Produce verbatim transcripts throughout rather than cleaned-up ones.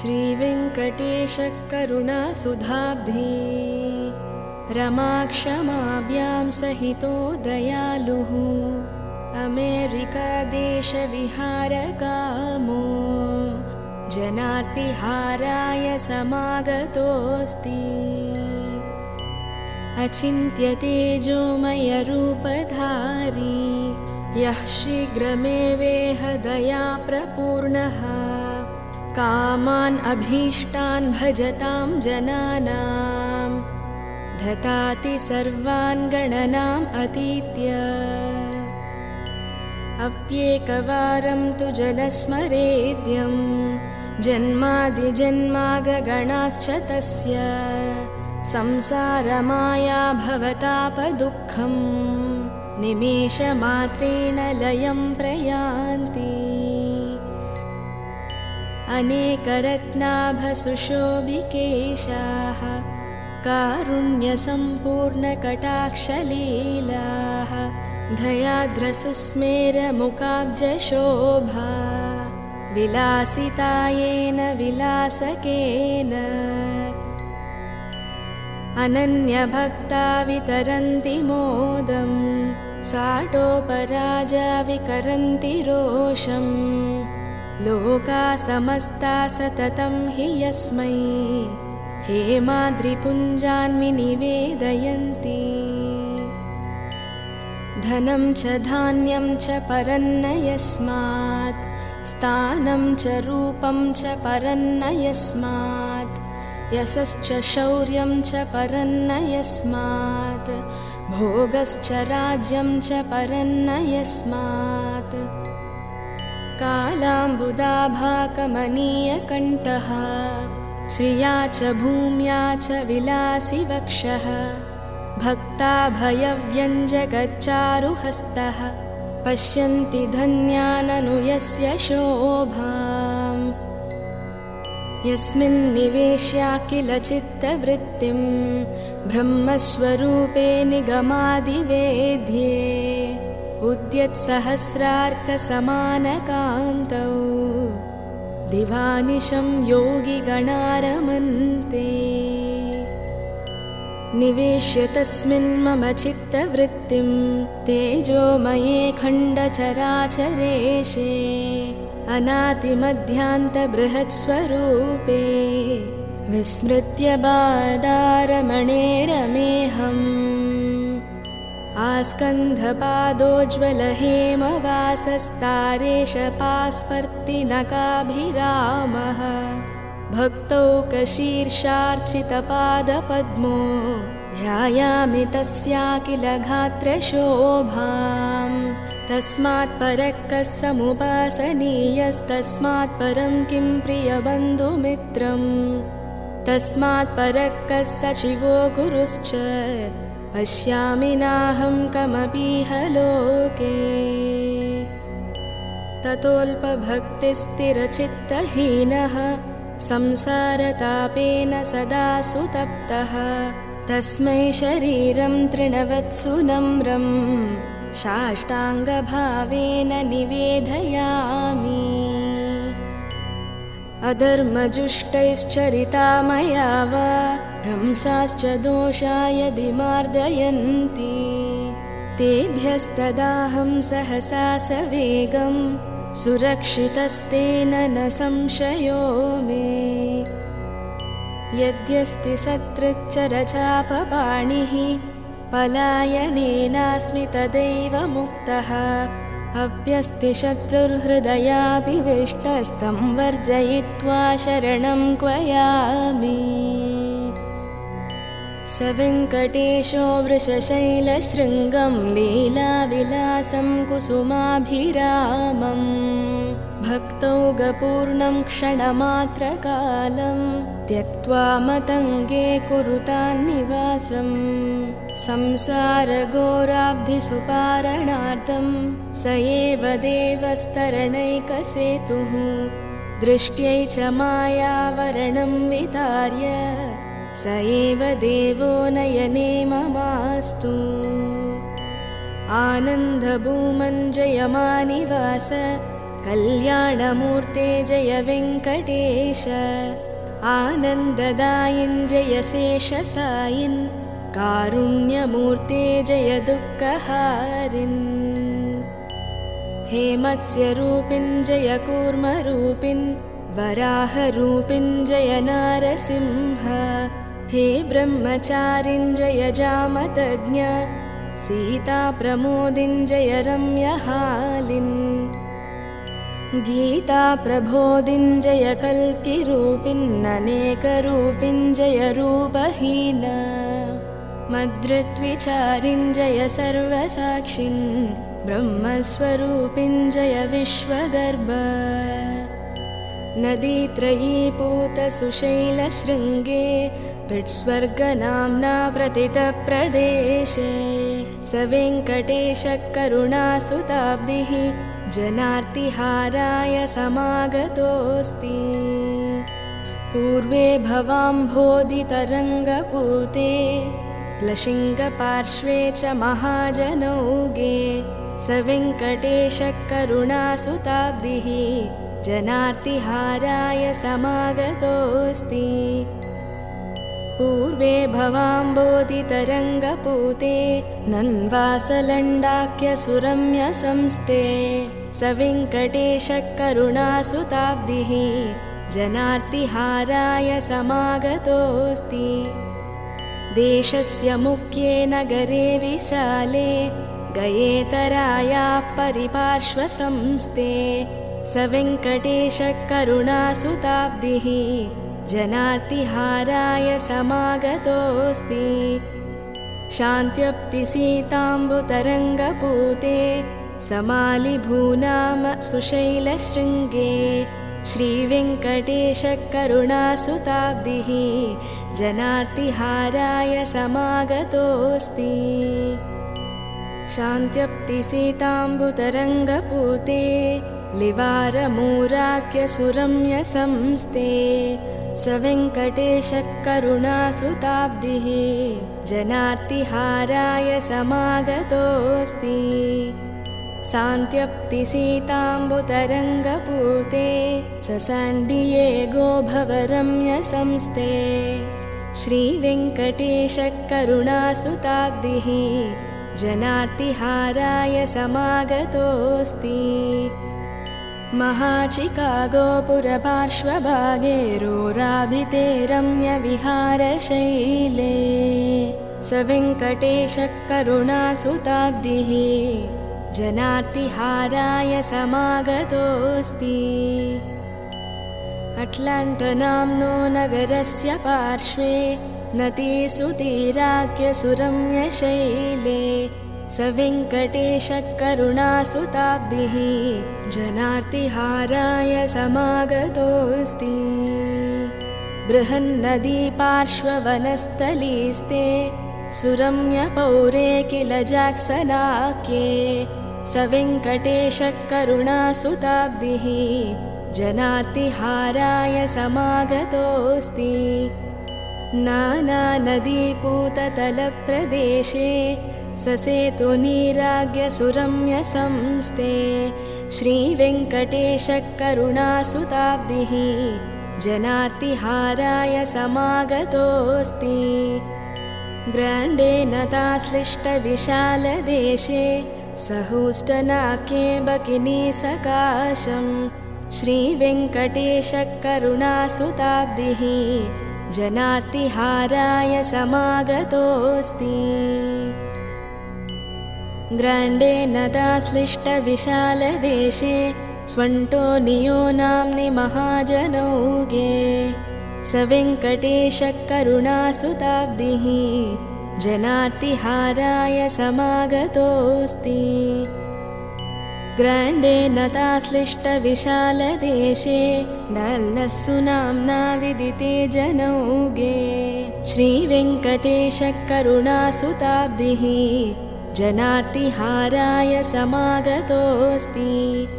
श्रीवेङ्कटेशकरुणासुधाब्धि रमाक्षमाभ्यां सहितो दयालुः अमेरिकादेशविहारकामो जनार्तिहाराय समागतोऽस्ति। अचिन्त्यतेजोमयरूपधारी यः शीघ्रमेवेह दयाप्रपूर्णः कामान् अभीष्टान् भजतां जनानां ददाति सर्वान् गणनाम् अतीत्य। अप्येकवारं तु जनस्मरेद्यं जन्मादिजन्मागगणाश्च तस्य संसारमाया भवतापदुःखं निमेषमात्रेण लयं प्रयान्ति। अनेकरत्नाभसुशोभिकेशाः कारुण्यसम्पूर्णकटाक्षलीलाः दयाद्रसुस्मेरमुखाब्जशोभा विलासितायेन विलासकेन अनन्यभक्ता वितरन्ति मोदं साटोपराजा विकरन्ति रोषम्। लोका समस्ता सततं हि यस्मै हेमाद्रिपुञ्जान्विनिवेदयन्ति। धनं च धान्यं च परन्न यस्मात् स्थानं च रूपं च परन्न यस्मात् यशश्च शौर्यं च परन्न यस्मात् भोगश्च राज्यं च परन्न यस्मात्। कालाम्बुदाभाकमनीयकण्ठः श्रिया च भूम्या च विलासि वक्षः भक्ताभयव्यञ्जकच्चारुहस्तः पश्यन्ति धन्याननु यस्य शोभाम्। यस्मिन्निवेश्याखिल चित्तवृत्तिं ब्रह्मस्वरूपे निगमादिवेद्ये उद्यत्सहस्रार्कसमानकान्तौ दिवानिशं योगिगणारमन्ते। निवेश्य तस्मिन् मम चित्तवृत्तिं तेजोमये खण्डचराचरेशे अनादिमध्यान्तबृहत्स्वरूपे विस्मृत्य बादारमणेरमेहम्। आस्कन्धपादोज्ज्वलहेमवासस्तारेशपास्पर्तिनकाभिरामः भक्तौकशीर्षार्चितपादपद्मो ध्यायामि तस्याखिल गात्रशोभाम्। तस्मात् परः कः समुपासनीयस्तस्मात् परं किं प्रियबन्धुमित्रम् तस्मात् परः कः सचिवो गुरुश्च पश्यामि नाहं कमपीह लोके। ततोऽल्पभक्तिस्थिरचित्तहीनः संसारतापेन सदा सुतप्तः तस्मै शरीरं तृणवत्सु नम्रं साष्टाङ्गभावेन निवेदयामि। अधर्मजुष्टैश्चरिता मया वा भ्रंशाश्च दोषा यदि मार्दयन्ति तेभ्यस्तदाहं सहसा सवेगं सुरक्षितस्तेन न संशयो मे। यद्यस्ति सत्कृच्चरचापपाणिः पलायनेनास्मि तदैव मुक्तः अप्यस्ति शत्रुर्हृदयापि विष्टस्तं वर्जयित्वा शरणं क्वयामि। स वेङ्कटेशो वृषशैलशृङ्गं लीलाविलासं कुसुमाभिरामं भक्तौघपूर्णं क्षणमात्रकालं त्यक्त्वा मतङ्गे कुरुतान्निवासम्। संसारघोराब्धिसुपारणार्थं स एव देवस्तरणैकसेतुः दृष्ट्यै च मायावरणं वितार्य स एव देवो नयने ममास्तु। आनन्दभूमञ्जयमानिवास कल्याणमूर्ते जय वेङ्कटेश आनन्ददायिन् जय शेषसायिन् कारुण्यमूर्ते जय दुःखहारिन् हे मत्स्यरूपिन् जय कूर्मरूपिन् वराहरूपिन् जय नारसिंह हे ब्रह्मचारिन् जय जामतज्ञ सीताप्रमोदिन् जय रम्यहालिन् गीताप्रबोधिन् जय कल्किरूपिन् अनेकरूपिन् जय रूपहीन मद्ऋत्विचारिन् जय सर्वसाक्षिन् ब्रह्मस्वरूपिन् जय विश्वगर्भ नदीत्रयीपूतसुशैलशृङ्गे पिट्स्वर्गनाम्ना प्रतितप्रदेशे स वेङ्कटेशः करुणासुताब्धिः जनार्तिहाराय समागतोऽस्ति पूर्वे भवाम्भोधितरङ्गपूते लशिङ्गपार्श्वे च महाजनौगे स वेङ्कटेशः करुणासुताब्धिः जनार्तिहाराय समागतोऽस्ति पूर्वे भवाम्भोधितरङ्गपूते नन्वासलण्डाख्यसुरम्यसंस्थे स वेङ्कटेशः करुणासुताब्धिः जनार्तिहाराय समागतोऽस्ति देशस्य मुख्ये नगरे विशाले गयेतरायाः परिपार्श्वसंस्थे स वेङ्कटेशः करुणासुताब्धिः जनार्तिहाराय समागतोऽस्ति शान्त्यप्तिसीताम्बुतरङ्गपूते समालिभूनाम सुशैलशृङ्गे श्रीवेङ्कटेशः करुणासुताब्धिः जनार्तिहाराय समागतोऽस्ति शान्त्यप्तिसीताम्बुतरङ्गपूते लिवारमूराख्यसुरम्यसंस्थे स वेङ्कटेशः करुणासुताब्धिः जनार्तिहाराय समागतोऽस्ति शान्त्यप्तिसीताम्बुतरङ्गपूते ससाण्डियेगो भवरम्यसंस्थे श्रीवेङ्कटेशः करुणासुताब्धिः जनार्तिहाराय समागतोऽस्ति महाचिकागोपुरपार्श्वभागे रोराभिते रम्यविहारशैले स वेङ्कटेशः करुणासुताब्धिः जनार्तिहाराय समागतोऽस्ति अट्लाण्टनाम्नो नगरस्य पार्श्वे नदीसुतीराख्यसुरम्यशैले स वेङ्कटेशः करुणासुताब्धिः जनार्तिहाराय समागतोऽस्ति बृहन्नदीपार्श्ववनस्थलीस्ते सुरम्यपौरे किल जाक्सनाख्ये स वेङ्कटेशः करुणासुताब्धिः जनार्तिहाराय समागतोऽस्ति नानानदीपूततलप्रदेशे ससेतुनीराग्यसुरम्यसंस्थे श्रीवेङ्कटेशः करुणासुताब्धिः जनार्तिहाराय समागतोऽस्ति ग्राण्डे नताश्लिष्टविशालदेशे सहूष्टनाख्ये बकिनीसकाशं श्रीवेङ्कटेशः करुणासुताब्धिः जनार्तिहाराय समागतोऽस्ति ग्राण्डे नताश्लिष्टविशालदेशे स्वण्टोनियो नाम्नि महाजनौगे स वेङ्कटेशः करुणासुताब्धिः जनार्तिहाराय समागतोऽस्ति ग्राण्डे नताश्लिष्टविशालदेशे नल्लस्सु नाम्ना विदिते जनौगे श्रीवेङ्कटेशः करुणासुताब्धिः जनार्तिहाराय समागतोऽस्ति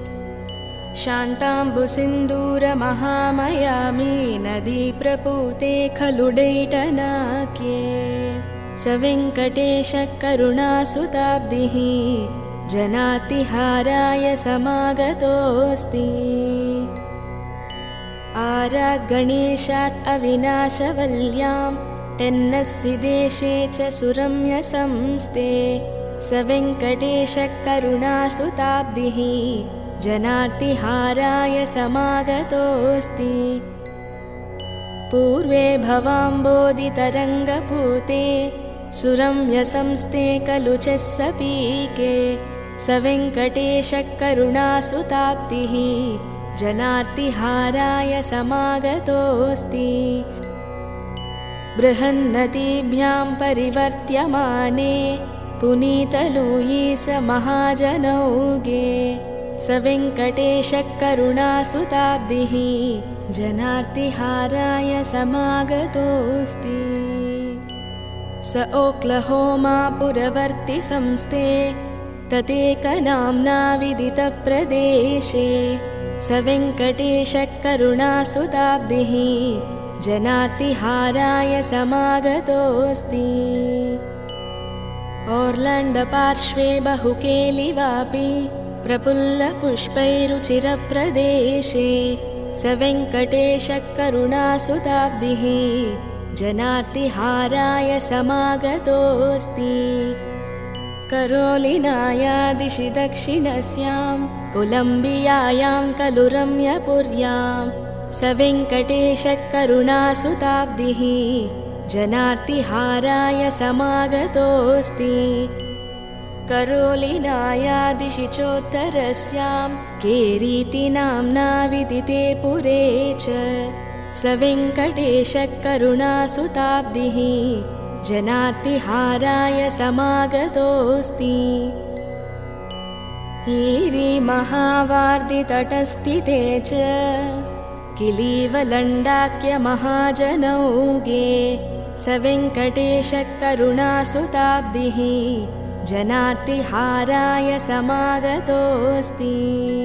शान्ताम्बुसिन्दूरमहामयामी नदीप्रपूते खलु डैटनाख्ये स वेङ्कटेशः करुणासुताब्धिः जनार्तिहाराय समागतोऽस्ति। आरात् गणेशात् अविनाशवल्यां टेन्नस्सि देशे च सुरम्य संस्थे स वेङ्कटेशः करुणासुताब्धिः जनार्तिहाराय समागतोऽस्ति। पूर्वे भवाम्बोधितरङ्गपूते सुरम्य संस्थे खलु च सपीके स वेङ्कटेशः करुणासुताब्धिः जनार्तिहाराय समागतोऽस्ति। बृहन्नदीभ्यां परिवर्त्यमाने पुनीतलूयी स महाजनौगे स वेङ्कटेशः करुणासुताब्धिः जनार्तिहाराय समागतोऽस्ति। स ओक्लहोमा पुरवर्ति संस्थे तदेकनाम्ना विदितप्रदेशे स वेङ्कटेशः करुणासुताब्धिः जनार्तिहाराय समागतोऽस्ति। ओर्लण्डपार्श्वे बहुकेलिवापि प्रफुल्लपुष्पैरुचिरप्रदेशे स वेङ्कटेशः करुणासुताब्धिः जनार्तिहाराय समागतोऽस्ति। करोलिनायादिशि दक्षिणस्यां कोलम्बियायां खलु रम्यपुर्यां स वेङ्कटेशः करुणासुताब्धिः जनार्तिहाराय समागतोऽस्ति। करोलिनायादिशि चोत्तरस्यां केरीति नाम्ना विदिते पुरे च स वेङ्कटेशः करुणासुताब्धिः जनार्तिहाराय समागतोऽस्ति। ईरी महावार्दितटस्थिते च किलीवलण्डाख्यमहाजनौगे स वेङ्कटेशः करुणासुताब्धिः जनार्तिहाराय समागतोऽस्ति।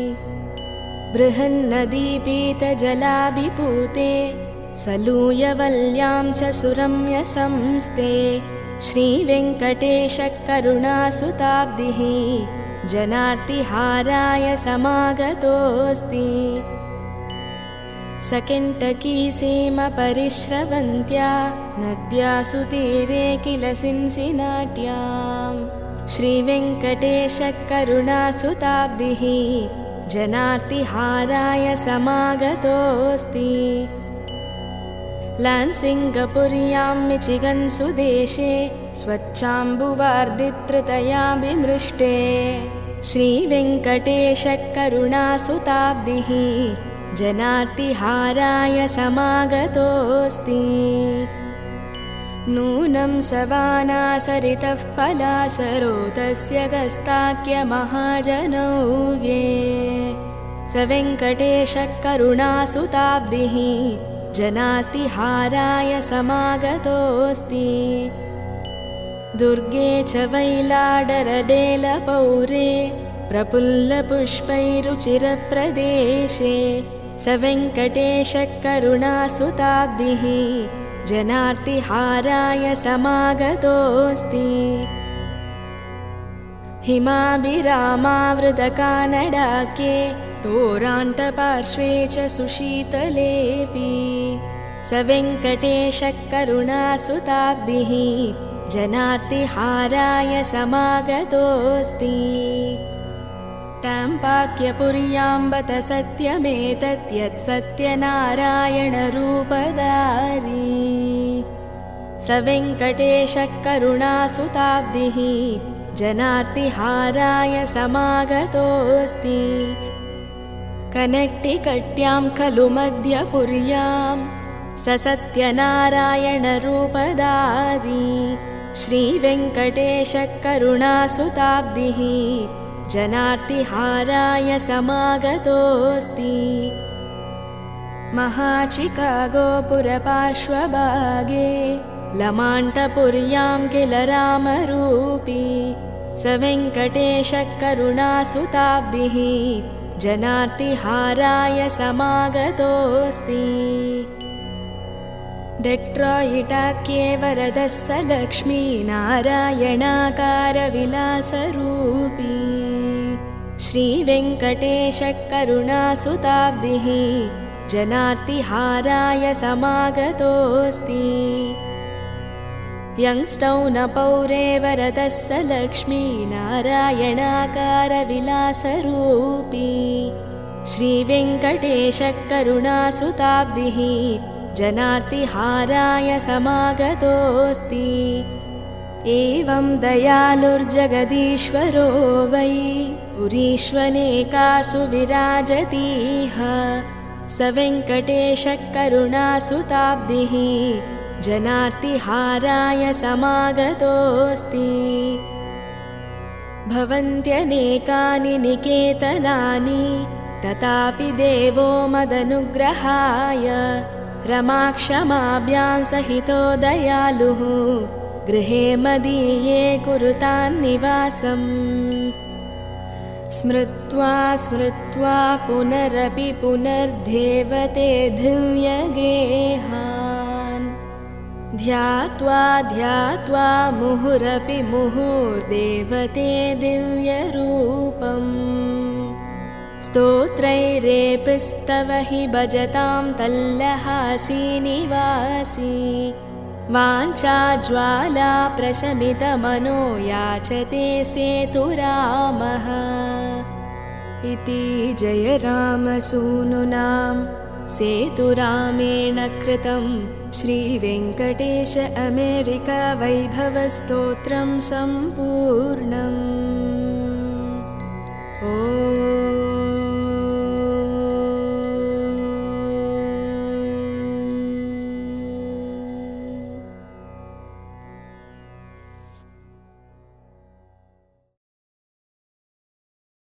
बृहन्नदीपीतजलाभिपूते सलूयवल्यां च सुरम्य संस्थे श्रीवेङ्कटेशः करुणासुताब्धिः जनार्तिहाराय समागतोऽस्ति। सकेण्टकी सीमपरिश्रवन्त्या नद्यासु तीरे किल सिन्सिनाट्यां श्रीवेङ्कटेशः करुणासुताब्धिः जनार्तिहाराय समागतोऽस्ति। लान्सिङ्गपुर्यां मिचिगन् सुदेशे स्वच्छाम्बुवार्दितृतया विमृष्टे श्रीवेङ्कटेशः करुणासुताब्धिः जनार्तिहाराय समागतोऽस्ति। नूनं सवानासरितः पलाशरोतस्य गस्ताख्यमहाजनौगे स वेङ्कटेशः करुणासुताब्धिः जनार्तिहाराय समागतोऽस्ति। दुर्गे च वैलाडरडेलपौरे प्रफुल्लपुष्पैरुचिरप्रदेशे स वेङ्कटेशः करुणासुताब्धिः जनार्तिहाराय समागतोऽस्ति। हिमाभिरामावृतकानडाख्ये टोराण्टपार्श्वे च सुशीतलेऽपि स वेङ्कटेशः करुणासुताब्धिः जनार्तिहाराय समागतोऽस्ति। टाम्पाख्यपुर्यां बत सत्यमेतत् यत् सत्यनारायणरूपधारी स वेङ्कटेशः करुणासुताब्धिः जनार्तिहाराय समागतोऽस्ति। कनेक्टिकट्यां खलु मध्यपुर्यां स सत्यनारायणरूपधारी श्रीवेङ्कटेशः करुणासुताब्धिः जनार्तिहाराय समागतोऽस्ति। महाचिकागोपुरपार्श्वभागे लमाण्टपुर्यां किल रामरूपी स वेङ्कटेशः करुणासुताब्धिः जनार्तिहाराय समागतोऽस्ति। डेट्रायिटाख्ये वरदः स लक्ष्मीनारायणाकारविलासरूपी श्रीवेङ्कटेशकरुणासुताब्धिः जनार्तिहाराय समागतोऽस्ति। यंस्तौनपौरे वरदः स लक्ष्मीनारायणाकारविलासरूपी श्रीवेङ्कटेशकरुणासुताब्धिः जनार्तिहाराय समागतोऽस्ति। एवं दयालुर्जगदीश्वरो वै पुरीष्वनेकासु विराजतीह स वेङ्कटेशकरुणासुताब्धिः जनार्तिहाराय समागतोऽस्ति। भवन्त्यनेकानि निकेतनानि तथापि देवो मदनुग्रहाय रमाक्षमाभ्यां सहितो दयालुः गृहे मदीये कुरुतान्निवासम्। स्मृत्वा स्मृत्वा पुनरपि पुनर्देवते दिव्यगेहान् ध्यात्वा ध्यात्वा मुहुरपि मुहुर्देवते दिव्यरूपम्। स्तोत्रैरेपिस्तव हि भजतां तल्लहासी निवासी वाञ्छाज्वाला प्रशमितमनो याचते सेतुरामः इति जय रामसूनुनां सेतुरामेण कृतं श्रीवेङ्कटेश अमेरिका वैभवस्तोत्रं सम्पूर्णम्। ॐ